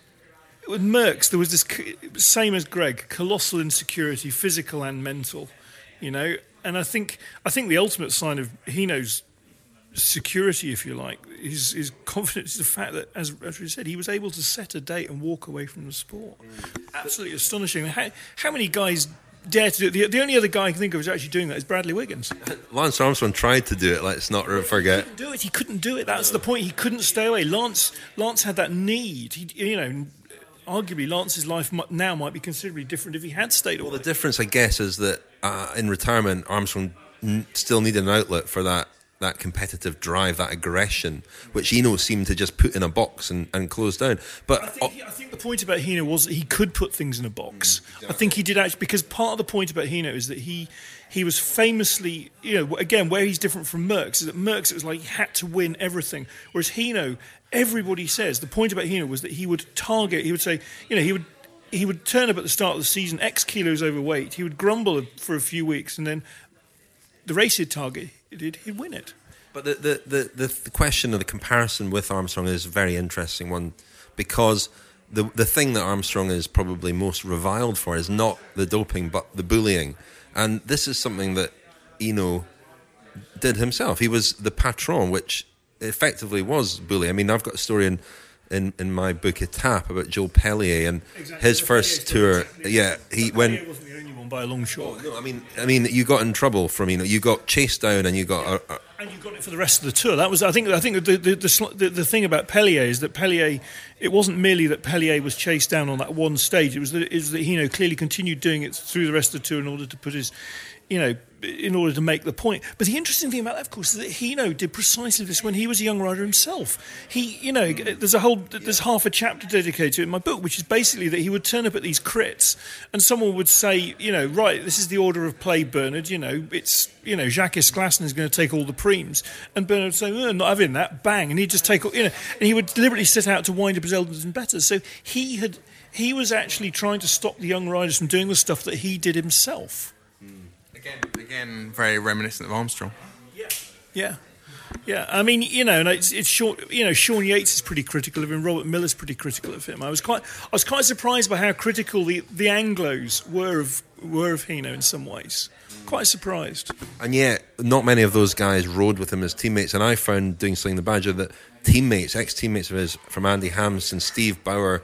with Merckx there was this same as Greg, colossal insecurity, physical and mental, you know and I think I think the ultimate sign of Hinault's security, if you like, his his confidence is the fact that, as as we said, he was able to set a date and walk away from the sport. Absolutely astonishing. How how many guys dare to do it. The, the only other guy I can think of who's actually doing that is Bradley Wiggins. Lance Armstrong tried to do it. Let's not forget. He couldn't do it. He couldn't do it. That's the point. He couldn't stay away. Lance, Lance had that need. He, you know, arguably Lance's life now might be considerably different if he had stayed away. Well, the difference, I guess, is that uh, in retirement, Armstrong n- still needed an outlet for that. that competitive drive, that aggression, which Hino seemed to just put in a box and, and close down. But I think, he, I think the point about Hino was that he could put things in a box. Mm, exactly. I think he did actually, because part of the point about Hino is that he he was famously, you know, again, where he's different from Merckx is that Merckx, it was like he had to win everything, whereas Hino, everybody says, the point about Hino was that he would target, he would say, you know, he would he would turn up at the start of the season, X kilos overweight, he would grumble for a few weeks, and then the race he'd target, he'd, he'd win it. But the, the, the, the, the question of the comparison with Armstrong is a very interesting one, because the the thing that Armstrong is probably most reviled for is not the doping but the bullying. And this is something that Hino did himself. He was the patron, which effectively was bullying. I mean, I've got a story in in, in my book Étape about Joe Pellier and exactly. his first tour. Yeah, he when Pellier wasn't the only one by a long shot. Oh, no, I mean, I mean, you got in trouble from Hino. You got chased down, and you got. A, a, And you got it for the rest of the tour. That was, I think, I think the the, the the the thing about Pellier is that Pellier, it wasn't merely that Pellier was chased down on that one stage. It was that, it was that Hino clearly continued doing it through the rest of the tour in order to put his, you know, in order to make the point. But the interesting thing about that, of course, is that Hino did precisely this when he was a young rider himself. He, you know, there's a whole, there's half a chapter dedicated to it in my book, which is basically that he would turn up at these crits, and someone would say, you know, right, this is the order of play, Bernard. You know, it's, you know, Jacques Esclasson is going to take all the preems, and Bernard would say, oh, I'm not having that, bang, and he'd just take, you know, and he would deliberately set out to wind up his elders and betters. So he had, he was actually trying to stop the young riders from doing the stuff that he did himself. Again, again, very reminiscent of Armstrong. Yeah, yeah, yeah. I mean, you know, and it's it's short. You know, Sean Yates is pretty critical of him. Robert Miller's pretty critical of him. I was quite, I was quite surprised by how critical the, the Anglos were of were of Hino in some ways. Quite surprised. And yet, not many of those guys rode with him as teammates. And I found doing Sling the Badger that teammates, ex-teammates of his, from Andy Hampson, Steve Bauer,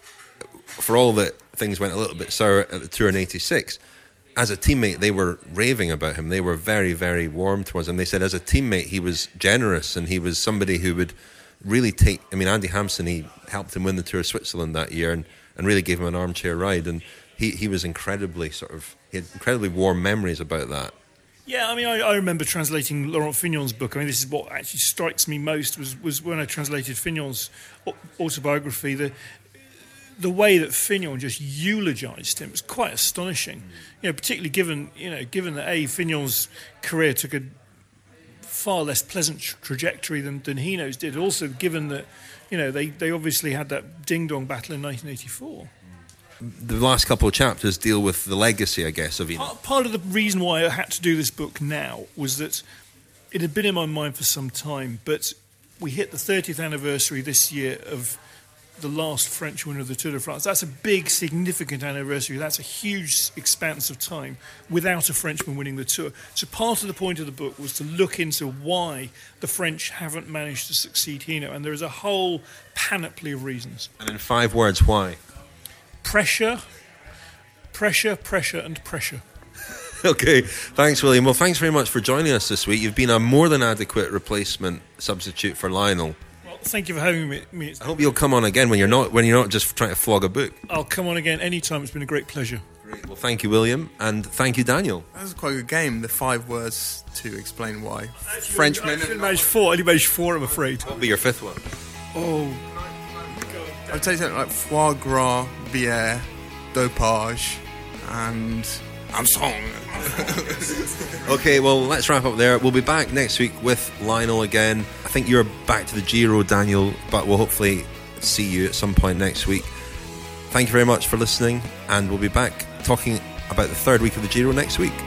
for all that things went a little bit sour at the Tour in eighty-six. As a teammate, they were raving about him. They were very, very warm towards him. They said as a teammate, he was generous and he was somebody who would really take... I mean, Andy Hampson, he helped him win the Tour of Switzerland that year and, and really gave him an armchair ride. And he, he was incredibly sort of... He had incredibly warm memories about that. Yeah, I mean, I, I remember translating Laurent Fignon's book. I mean, this is what actually strikes me most was, was when I translated Fignon's autobiography. The the way that Fignon just eulogised him was quite astonishing. You know, particularly given you know given that a Fignon's career took a far less pleasant tra- trajectory than than Hino's did. Also, given that you know they, they obviously had that ding dong battle in nineteen eighty-four. The last couple of chapters deal with the legacy, I guess, of Hino. Part, part of the reason why I had to do this book now was that it had been in my mind for some time, but we hit the thirtieth anniversary this year of the last French winner of the Tour de France. That's a big, significant anniversary. That's a huge expanse of time without a Frenchman winning the Tour. So part of the point of the book was to look into why the French haven't managed to succeed Hino, and there is a whole panoply of reasons. And in five words, why? Pressure, pressure, pressure, and pressure. Okay, thanks, William. Well, thanks very much for joining us this week. You've been a more than adequate replacement substitute for Lionel. Well, thank you for having me. I hope you'll come on again when you're not when you're not just trying to flog a book. I'll come on again anytime. It's been a great pleasure. Great. Well, thank you, William, and thank you, Daniel. That was quite a good game. The five words to explain why. Actually, Frenchmen. I only managed four. I only managed four. I'm afraid. What will be your fifth one? Oh. I'd say something like foie gras, bière, dopage, and Armstrong. Okay, well, let's wrap up there. We'll be back next week with Lionel again. I think you're back to the Giro, Daniel, but we'll hopefully see you at some point next week. Thank you very much for listening, and we'll be back talking about the third week of the Giro next week.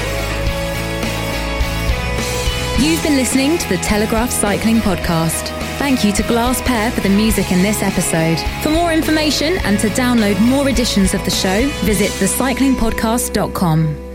You've been listening to the Telegraph Cycling Podcast. Thank you to Glass Pear for the music in this episode. For more information and to download more editions of the show, visit the cycling podcast dot com.